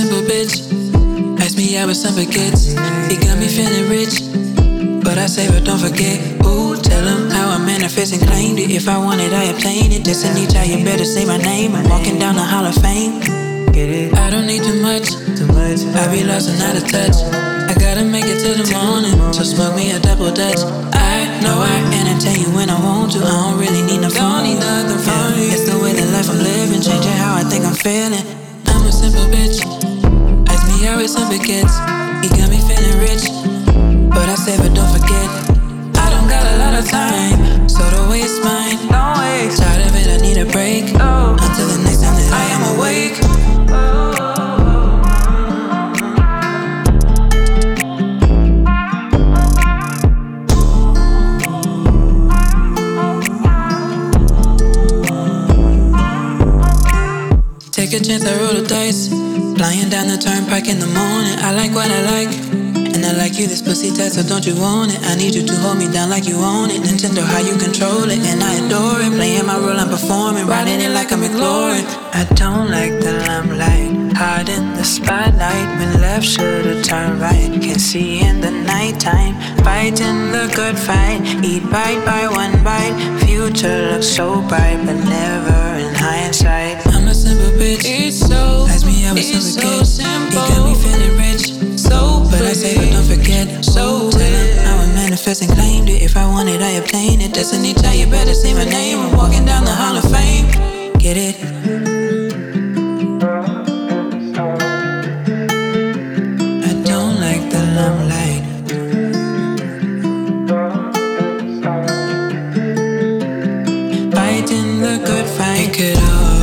simple bitch. Ask me out with some baguettes. He got me feeling rich, but I say, but don't forget. Ooh, tell him how I manifest and claimed it. If I want it, I obtain it. Destiny child, you better say my name. I'm walking down the Hall of Fame. Get it? I don't need too much. I be lost and out of touch. I gotta make it till the morning, so smoke me a double Dutch. I know I entertain you when I want to. I don't really need no phone. Don't need nothing from you. It's the way that life I'm living, changing how I think I'm feeling. I'm a simple bitch. Ask me out with some baguettes. He got me feeling rich, but I say, but don't forget. I don't got a lot of time, so don't waste mine. Don't waste. Tired of it, I need a break. Until the next time that I am awake. Take a chance, I roll the dice. Flying down the turnpike in the morning. I like what I like, and I like you, this pussy tight, so don't you want it? I need you to hold me down like you own it. Nintendo, how you control it, and I adore it. Playing my role, I'm performing, riding it like I'm McLaurin. I don't like the limelight, hide in the spotlight. When left, should've turned right. Can see in the nighttime, fighting the good fight. Eat bite by one bite. Future looks so bright, but never in hindsight. I'm a simple bitch. It's so, ask me how it's so good. He got me feeling rich, so but I say, but don't forget. So tell him how I manifest and claimed it. If I want it, I obtain it. Destiny child, you better say my name. I'm walking down the Hall of Fame. Get it? I don't like the limelight. Fighting the good fight. It could all